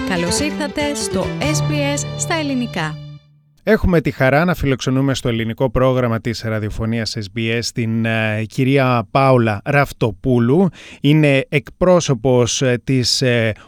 Καλώς ήρθατε στο SBS στα ελληνικά. Έχουμε τη χαρά να φιλοξενούμε στο ελληνικό πρόγραμμα της ραδιοφωνίας SBS την κυρία Πάολα Ραφτοπούλου. Είναι εκπρόσωπος της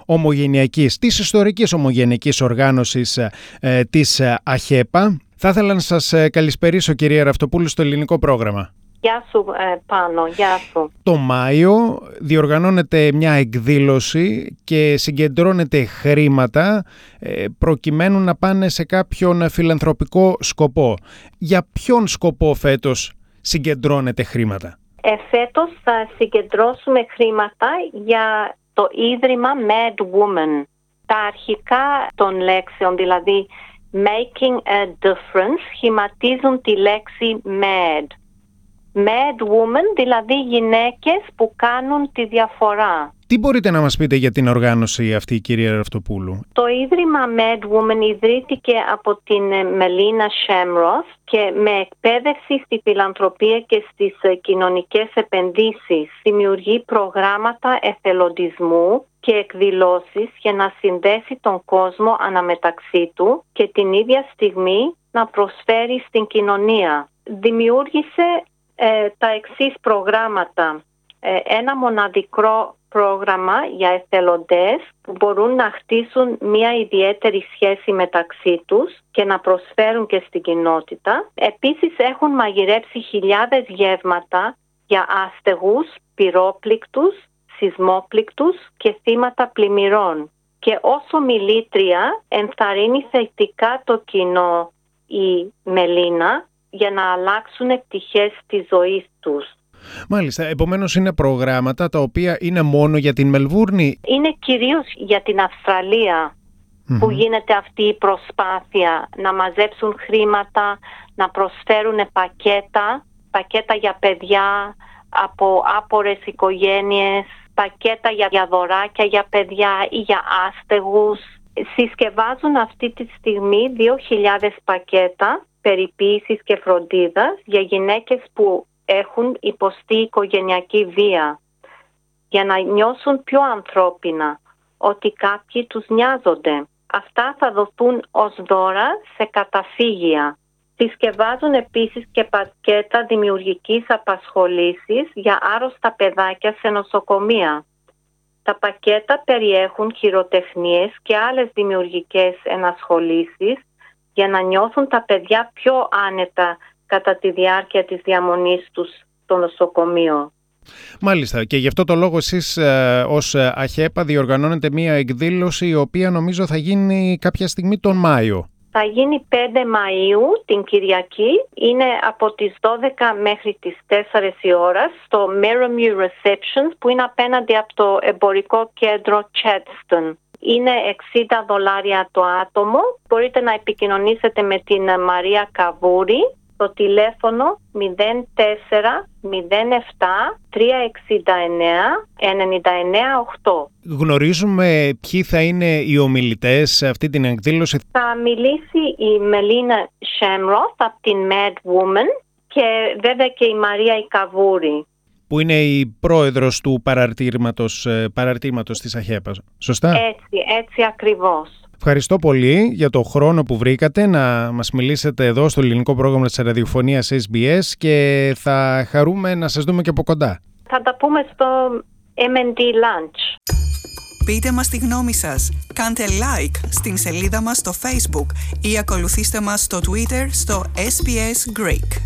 της ιστορικής ομογενειακής οργάνωσης της ΑΧΕΠΑ. Θα ήθελα να σας καλησπερίσω, κυρία Ραφτοπούλου, στο ελληνικό πρόγραμμα. Γεια σου Πάνο, γεια σου. Το Μάιο διοργανώνεται μια εκδήλωση και συγκεντρώνεται χρήματα προκειμένου να πάνε σε κάποιον φιλανθρωπικό σκοπό. Για ποιον σκοπό φέτος συγκεντρώνεται χρήματα? Φέτος θα συγκεντρώσουμε χρήματα για το Ίδρυμα Mad Woman. Τα αρχικά των λέξεων, δηλαδή Making a Difference, σχηματίζουν τη λέξη Mad. Mad Woman, δηλαδή γυναίκες που κάνουν τη διαφορά. Τι μπορείτε να μας πείτε για την οργάνωση αυτή, κυρία Ραφτοπούλου? Το Ίδρυμα Mad Woman ιδρύθηκε από την Μελίνα Σέμροθ και με εκπαίδευση στη φιλανθρωπία και στις κοινωνικές επενδύσεις δημιουργεί προγράμματα εθελοντισμού και εκδηλώσεις για να συνδέσει τον κόσμο αναμεταξύ του και την ίδια στιγμή να προσφέρει στην κοινωνία. Δημιούργησε τα εξής προγράμματα. Ένα μοναδικό πρόγραμμα για εθελοντές που μπορούν να χτίσουν μια ιδιαίτερη σχέση μεταξύ τους και να προσφέρουν και στην κοινότητα. Επίσης έχουν μαγειρέψει χιλιάδες γεύματα για άστεγους, πυρόπληκτους, σεισμόπληκτους και θύματα πλημμυρών. Και ως ομιλήτρια ενθαρρύνει θετικά το κοινό η Μελίνα για να αλλάξουν πτυχές της ζωής τους. Μάλιστα, επομένως είναι προγράμματα τα οποία είναι μόνο για την Μελβούρνη? Είναι κυρίως για την Αυστραλία που γίνεται αυτή η προσπάθεια να μαζέψουν χρήματα, να προσφέρουν πακέτα για παιδιά από άπορες οικογένειες, πακέτα για δωράκια για παιδιά ή για άστεγους. Συσκευάζουν αυτή τη στιγμή 2.000 πακέτα περιποίησης και φροντίδας για γυναίκες που έχουν υποστεί οικογενειακή βία, για να νιώσουν πιο ανθρώπινα, ότι κάποιοι τους νοιάζονται. Αυτά θα δοθούν ως δώρα σε καταφύγια. Συσκευάζουν επίσης και πακέτα δημιουργικής απασχολήσης για άρρωστα παιδάκια σε νοσοκομεία. Τα πακέτα περιέχουν χειροτεχνίες και άλλες δημιουργικές ενασχολήσεις για να νιώθουν τα παιδιά πιο άνετα κατά τη διάρκεια της διαμονής τους στο νοσοκομείο. Μάλιστα, και γι' αυτό το λόγο εσείς ως ΑΧΕΠΑ διοργανώνετε μία εκδήλωση η οποία νομίζω θα γίνει κάποια στιγμή τον Μάιο. Θα γίνει 5 Μαΐου την Κυριακή, είναι από τις 12 μέχρι τις 4 η ώρα στο Merrimack Receptions που είναι απέναντι από το εμπορικό κέντρο Chadstone. Είναι $60 το άτομο. Μπορείτε να επικοινωνήσετε με την Μαρία Καβούρη στο τηλέφωνο 04-07-369-99-8. Γνωρίζουμε ποιοι θα είναι οι ομιλητές σε αυτή την εκδήλωση? Θα μιλήσει η Μελίνα Σέμροθ από την Mad Woman και βέβαια και η Μαρία η Καβούρη, που είναι η πρόεδρος του παραρτήματος της ΑΧΕΠΑ. Σωστά? Έτσι ακριβώς. Ευχαριστώ πολύ για το χρόνο που βρήκατε να μας μιλήσετε εδώ στο ελληνικό πρόγραμμα της ραδιοφωνίας SBS και θα χαρούμε να σας δούμε και από κοντά. Θα τα πούμε στο M&D Lunch. Πείτε μας τη γνώμη σας. Κάντε like στην σελίδα μας στο Facebook ή ακολουθήστε μας στο Twitter στο SBS Greek.